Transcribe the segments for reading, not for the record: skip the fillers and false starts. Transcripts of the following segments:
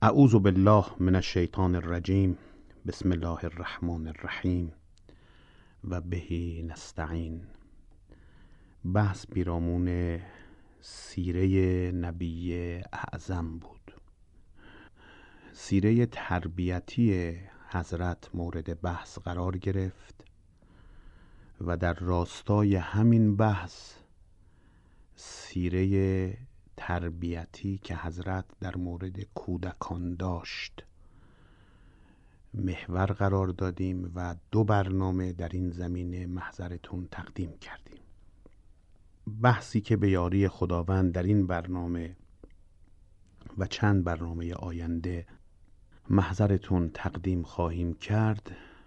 اعوذ بالله من الشیطان الرجیم. بسم الله الرحمن الرحیم و به نستعین. بحث پیرامون سیره نبی اعظم بود. سیره تربیتی حضرت مورد بحث قرار گرفت و در راستای همین بحث سیره تربیتی که حضرت در مورد کودکان داشت محور قرار دادیم و 2 برنامه در این زمینه محضرتون تقدیم کردیم. بحثی که به یاری خداوند در این برنامه و چند برنامه آینده محضرتون تقدیم خواهیم کرد،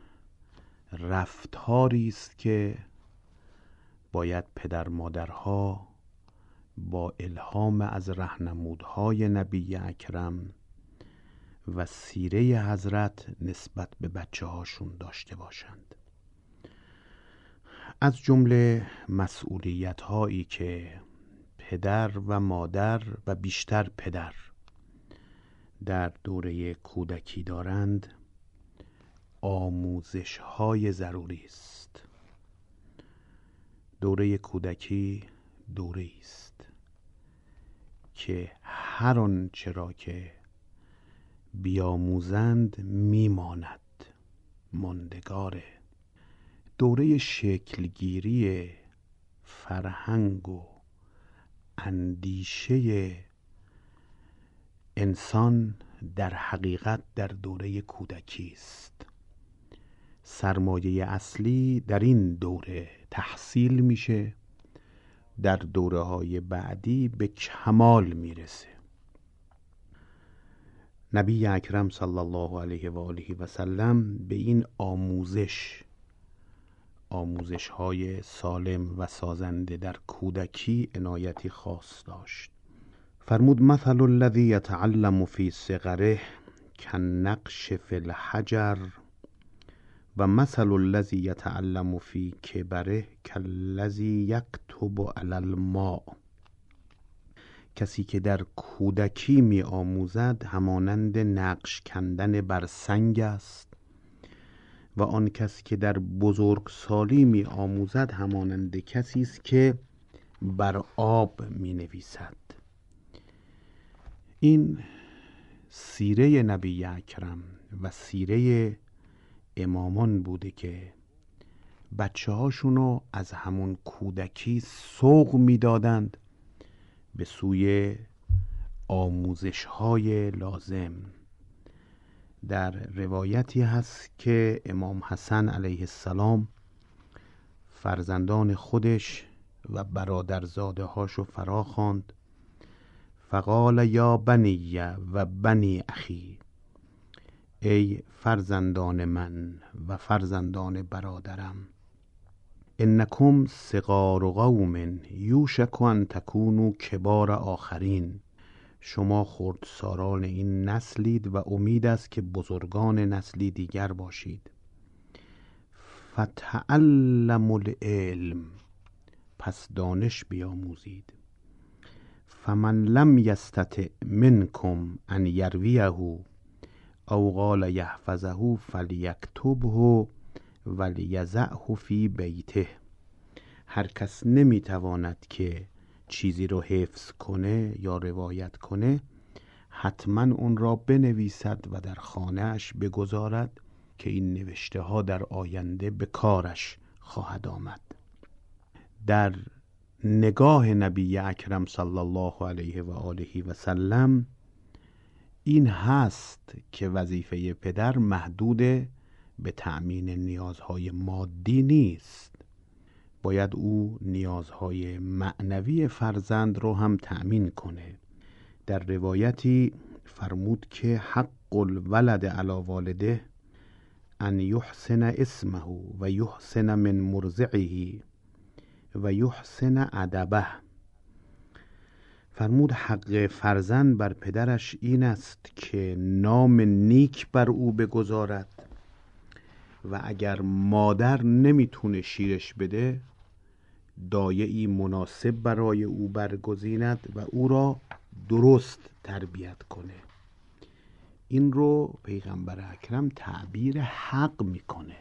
رفتاری است که باید پدر مادرها با الهام از راهنمودهای نبی اکرم و سیره حضرت نسبت به بچه هاشون داشته باشند. از جمله مسئولیت هایی که پدر و مادر و بیشتر پدر در دوره کودکی دارند، آموزش های ضروری است. دوره کودکی دوره است که هر آنچه را که بیاموزند میماند، ماندگاره. دوره شکلگیری فرهنگ و اندیشه انسان در حقیقت در دوره کودکی است. سرمایه اصلی در این دوره تحصیل میشه، در دوره های بعدی به کمال میرسه. نبی اکرم صلی الله علیه و آله و سلم به این آموزش های سالم و سازنده در کودکی عنایتی خاص داشت. فرمود مثل الذی یتعلم فی صغره کالنقش فی الحجر و مثل الذی یتعلم فی کبره کالذی یکتب علی الماء. کسی که در کودکی می آموزد همانند نقش کندن بر سنگ است و آن کس که در بزرگسالی می آموزد همانند کسی است که بر آب می نویسد. این سیره نبی اکرم و سیره امامان بوده که بچه هاشونو از همون کودکی سوق می دادند به سوی آموزش های لازم. در روایتی هست که امام حسن علیه السلام فرزندان خودش و برادرزاده هاشو فرا خواند. فقال یا بنی و بنی اخی، ای فرزندان من و فرزندان برادرم، انکم صغار قوم یوشک ان تکونوا کبار آخرین. شما خردسالان این نسلید و امید است که بزرگان نسلی دیگر باشید. فتعلموا العلم، پس دانش بیاموزید. فمن لم یستطع منکم ان یرویه او قال یحفظه فلیکتبه ولیضعه فی بیته. هر کس نمیتواند که چیزی رو حفظ کنه یا روایت کنه، حتما اون را بنویسد و در خانه‌اش بگذارد که این نوشته ها در آینده به کارش خواهد آمد. در نگاه نبی اکرم صلی الله علیه و آله و سلم این هست که وظیفه پدر محدود به تأمین نیازهای مادی نیست. باید او نیازهای معنوی فرزند رو هم تأمین کنه. در روایتی فرمود که حق الولد علی والده ان یحسن اسمه و یحسن من مرضعه و یحسن ادبه. فرمود حق فرزند بر پدرش این است که نام نیک بر او بگذارد و اگر مادر نمیتونه شیرش بده، دایه‌ای مناسب برای او برگزیند و او را درست تربیت کنه. این رو پیغمبر اکرم تعبیر حق میکنه.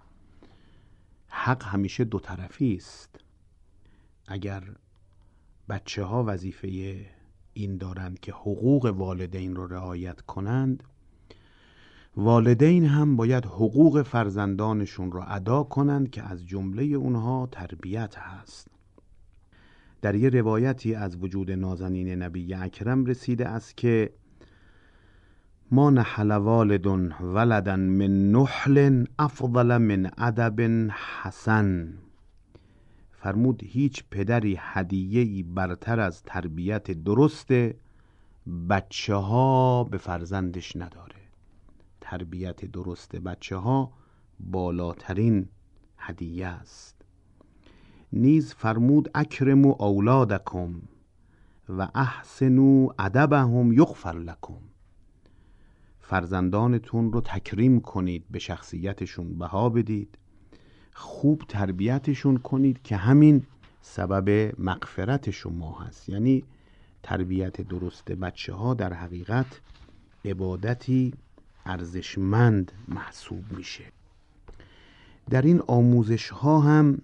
حق همیشه دو طرفی است. اگر بچه ها وظیفه این دارند که حقوق والدین رو رعایت کنند، والدین هم باید حقوق فرزندانشون رو ادا کنند که از جمله اونها تربیت هست. در یه روایتی از وجود نازنین نبی اکرم رسیده است که ما نحل والد ولدا من نحل افضل من ادب حسن. فرمود هیچ پدری هدیه‌ای برتر از تربیت درست بچه ها به فرزندش نداره. تربیت درست بچه ها بالاترین هدیه است. نیز فرمود اکرموا اولادکم و احسنوا ادبهم یغفر لکم. فرزندانتون رو تکریم کنید، به شخصیتشون بها بدید، خوب تربیتشون کنید که همین سبب مغفرت شما هست. یعنی تربیت درست بچه ها در حقیقت عبادتی ارزشمند محسوب میشه. در این آموزش ها هم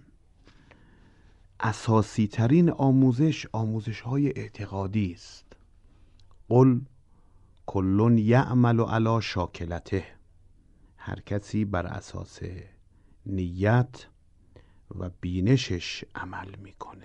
اساسی ترین آموزش های اعتقادی است. قل کل یعمل علی شاکلته. هر کسی بر اساس نیت و بینشش عمل میکنه.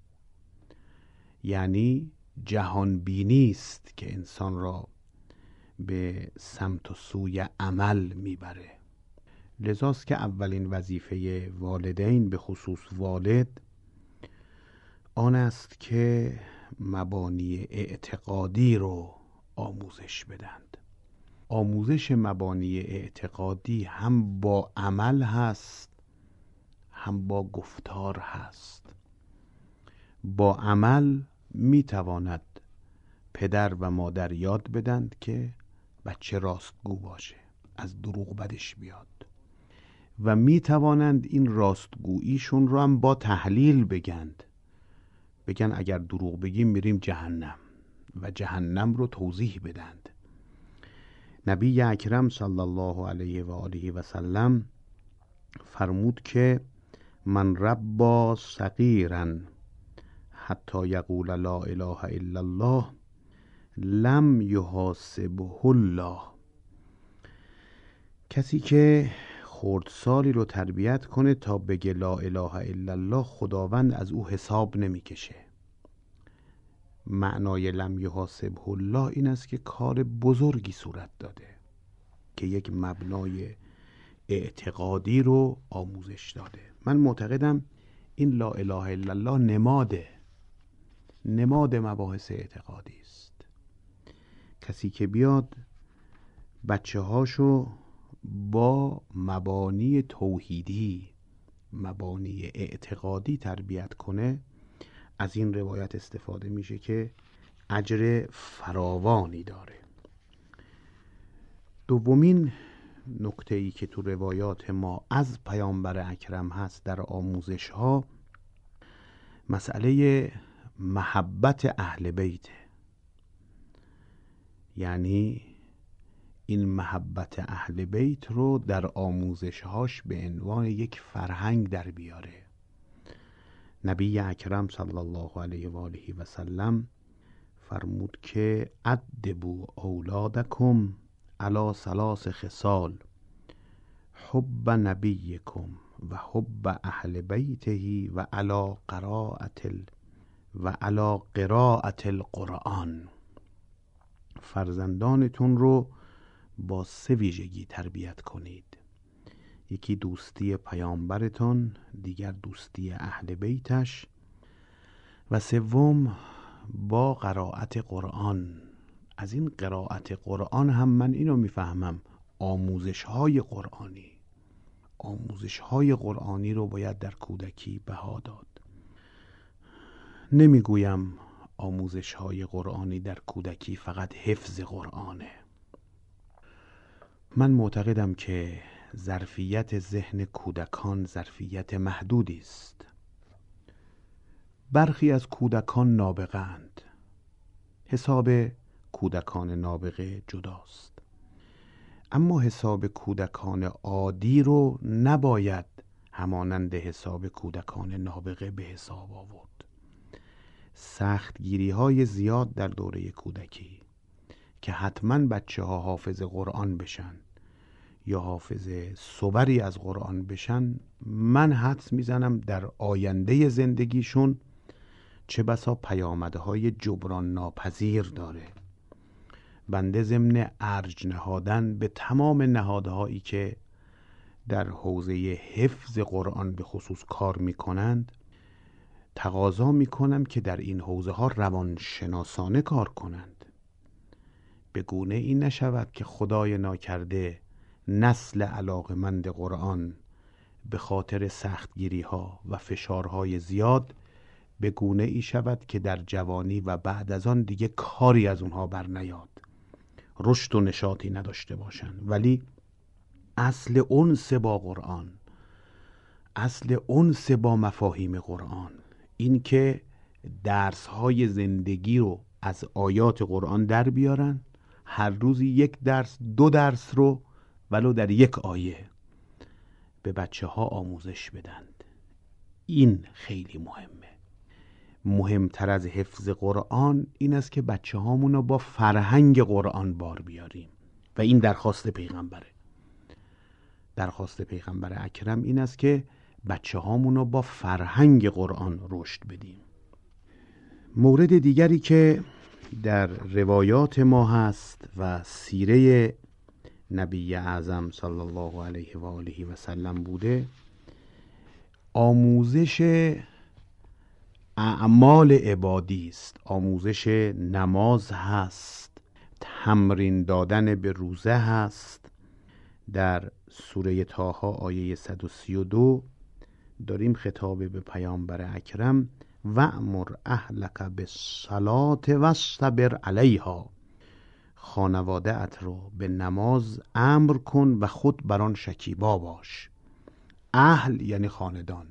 یعنی جهان بینی است که انسان را به سمت و سوی عمل میبره. لذاست که اولین وظیفه والدین، به خصوص والد، آن است که مبانی اعتقادی رو آموزش بدند. آموزش مبانی اعتقادی هم با عمل هست، هم با گفتار هست. با عمل میتواند پدر و مادر یاد بدند که بچه راستگو باشه، از دروغ بدش بیاد، و میتوانند این راستگوییشون رو هم با تحلیل بگن اگر دروغ بگیم میریم جهنم، و جهنم رو توضیح بدند. نبی اکرم صلی الله علیه و آله و سلم فرمود که من ربا صغیرا حتی یقول لا اله الا الله لم یحاسبه الله. کسی که خردسالی رو تربیت کنه تا بگه لا اله الا الله، خداوند از او حساب نمیکشه. معنای لم یحاسبه الله این است که کار بزرگی صورت داده، که یک مبنای اعتقادی رو آموزش داده. من معتقدم این لا اله الا الله نماد مباحث اعتقادی است. کسی که بیاد بچه هاشو با مبانی توحیدی، مبانی اعتقادی تربیت کنه، از این روایت استفاده میشه که اجر فراوانی داره. دومین نکته ای که تو روایات ما از پیامبر اکرم هست در آموزش ها، مسئله محبت اهل بیت. یعنی این محبت اهل بیت رو در آموزش هاش به عنوان یک فرهنگ در بیاره. نبی اکرم صلی الله علیه و آله و سلم فرمود که ادبوا اولادکم علی ثلاث خصال حب نبیکم و حب اهل بیته و علی قراءة القرآن. فرزندانتون رو با 3 ویژگی تربیت کنید. یکی دوستی پیامبرتون، دیگر دوستی اهل بیتش، و سوم با قرائت قرآن. از این قرائت قرآن هم من اینو میفهمم آموزش های قرآنی رو باید در کودکی بها داد. نمیگویم آموزش های قرآنی در کودکی فقط حفظ قرآنه. من معتقدم که ظرفیت ذهن کودکان ظرفیت محدودی است. برخی از کودکان نابغه‌اند. حساب کودکان نابغه جداست. اما حساب کودکان عادی رو نباید همانند حساب کودکان نابغه به حساب آورد. سختگیری های زیاد در دوره کودکی که حتما بچه ها حافظ قرآن بشن یا حافظ صوری از قرآن بشن، من حدس میزنم در آینده زندگیشون چه بسا پیامدهای جبران ناپذیر داره. بنده ضمن ارج نهادن به تمام نهادهایی که در حوزه حفظ قرآن به خصوص کار میکنند تقاضا میکنم که در این حوزه ها روانشناسانه کار کنند، به گونه این نشود که خدای ناکرده نسل علاقمند قرآن به خاطر سختگیری ها و فشارهای زیاد به گونه ای شود که در جوانی و بعد از آن دیگه کاری از اونها بر نیاد، رشد و نشاطی نداشته باشند. ولی اصل انس با قرآن، اصل انس با مفاهیم قرآن، این که درس‌های زندگی رو از آیات قرآن در بیارن، هر روزی یک درس 2 درس رو ولو در یک آیه به بچه ها آموزش بدند. این خیلی مهمه. مهمتر از حفظ قرآن این است که بچه هامون رو با فرهنگ قرآن بار بیاریم و این درخواست پیغمبره. درخواست پیغمبر اکرم این است که بچه هامون رو با فرهنگ قرآن رشد بدیم. مورد دیگری که در روایات ما هست و سیره نبی اعظم صلی الله علیه و آله و سلم بوده، آموزش اعمال عبادی است. آموزش نماز هست، تمرین دادن به روزه هست. در سوره طه آیه 132 داریم خطاب به پیامبر اکرم وأمر اهلک بالصلاة واصطبر علیها، خانواده ات رو به نماز امر کن و خود بر آن شکیبا باش. اهل یعنی خاندان،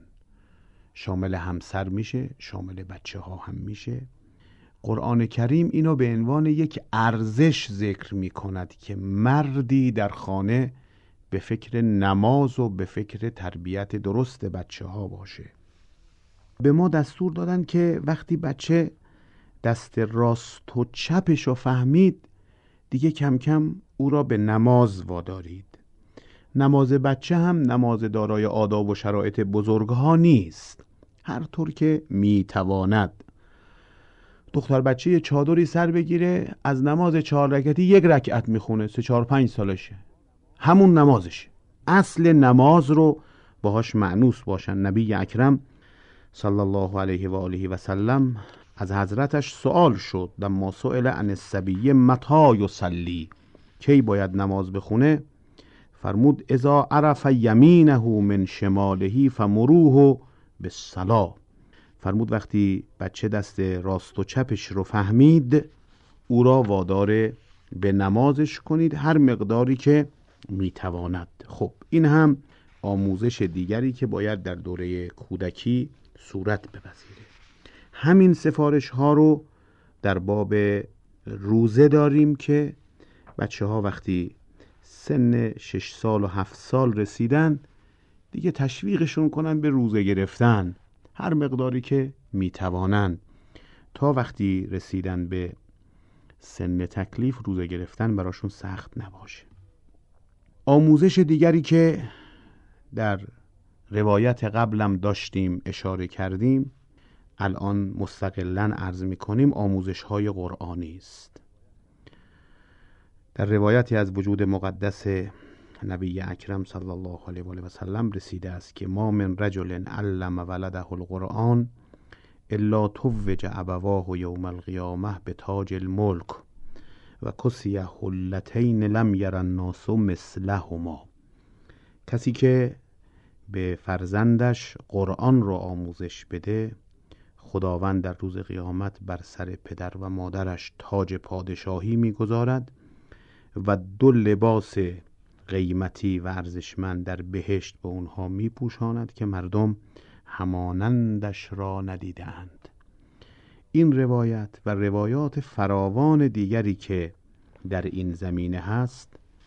شامل همسر میشه، شامل بچه ها هم میشه. قرآن کریم اینو به عنوان یک ارزش ذکر میکند که مردی در خانه به فکر نماز و به فکر تربیت درست بچه ها باشه. به ما دستور دادن که وقتی بچه دست راست و چپش رو فهمید دیگه کم کم او را به نماز وادارید. نماز بچه هم نماز دارای آداب و شرایط بزرگ ها نیست، هر طور که میتواند. دختر بچه یه چادری سر بگیره از نماز 4 رکعتی 1 رکعت میخونه، 3 4 5 سالشه، همون نمازشه. اصل نماز رو باهاش مأنوس باشن. نبی اکرم صلی الله علیه و آله و سلم از حضرتش سوال شد لما سئل عن الصبی متی یصلی، کی باید نماز بخونه؟ فرمود اذا عرف یمینه من شماله فمروه بالصلاة. فرمود وقتی بچه دست راست و چپش رو فهمید او را وادار به نمازش کنید هر مقداری که میتواند. خب این هم آموزش دیگری که باید در دوره کودکی صورت بپذیره. همین سفارش ها رو در باب روزه داریم که بچه ها وقتی سن 6 سال و 7 سال رسیدن دیگه تشویقشون کنن به روزه گرفتن هر مقداری که میتوانن، تا وقتی رسیدن به سن تکلیف روزه گرفتن براشون سخت نباشه. آموزش دیگری که در روایت قبلم داشتیم اشاره کردیم، الان مستقلاً عرض می‌کنیم، آموزش‌های قرآنی است. در روایتی از وجود مقدس نبی اکرم صلی الله علیه و آله و سلم رسیده است که ما من رجل علم ولده القرآن الا توج ابواه یوم القیامه بتاج الملک و کسی حلتین لم یر الناس مثلهما. کسی که به فرزندش قرآن رو آموزش بده، خداوند در روز قیامت بر سر پدر و مادرش تاج پادشاهی میگذارد و 2 لباس قیمتی و ارزشمند در بهشت به اونها میپوشاند که مردم همانندش را ندیدند. این روایت و روایات فراوان دیگری که در این زمینه هست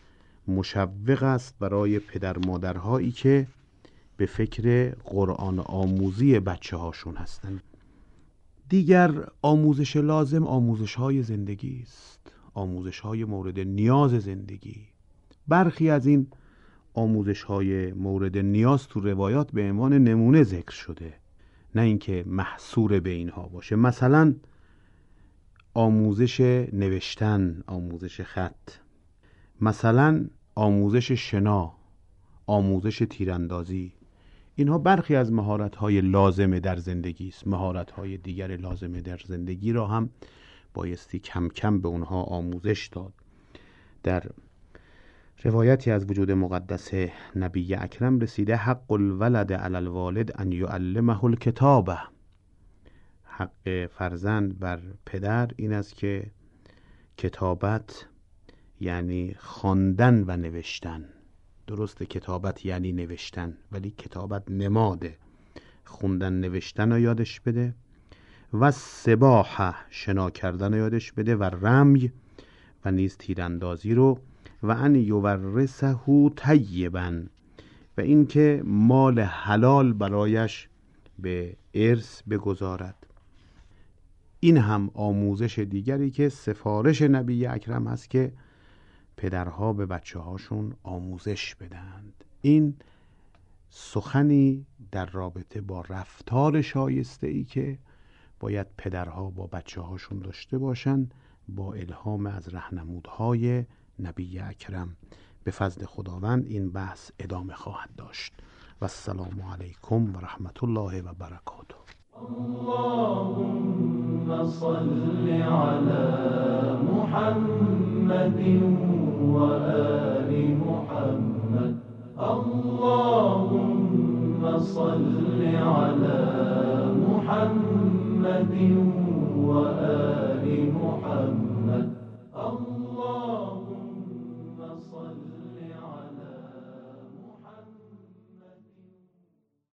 مشوق است برای پدر مادرهایی که به فکر قرآن آموزی بچه هاشون هستن. دیگر آموزش لازم آموزش های زندگی است، آموزش های مورد نیاز زندگی. برخی از این آموزش های مورد نیاز تو روایات به عنوان نمونه ذکر شده، نه اینکه محصور به اینها باشه. مثلا آموزش نوشتن، آموزش خط، مثلا آموزش شنا، آموزش تیراندازی. اینها برخی از مهارت‌های لازمه در زندگی است. مهارت‌های دیگر لازمه در زندگی را هم بایستی کم کم به اونها آموزش داد. در روایتی از وجود مقدس نبی اکرم رسیده حق الولد علی الوالد ان یعلمه الکتابه. حق فرزند بر پدر این است که کتابت یعنی خواندن و نوشتن. درسته کتابت یعنی نوشتن، ولی کتابت نماده. خوندن نوشتن رو یادش بده و سباحه شنا کردن رو یادش بده و رمی و نیز تیراندازی رو و ان یورثه طیبا و اینکه مال حلال برایش به ارث بگذارد. این هم آموزش دیگری که سفارش نبی اکرم هست که پدرها به بچه هاشون آموزش بدند. این سخنی در رابطه با رفتار شایسته ای که باید پدرها با بچه هاشون داشته باشند با الهام از راهنمودهای نبی اکرم. به فضل خداوند این بحث ادامه خواهد داشت. و السلام علیکم و رحمت الله و برکاته. اللهم صل على محمد وآل محمد. اللهم صل على محمد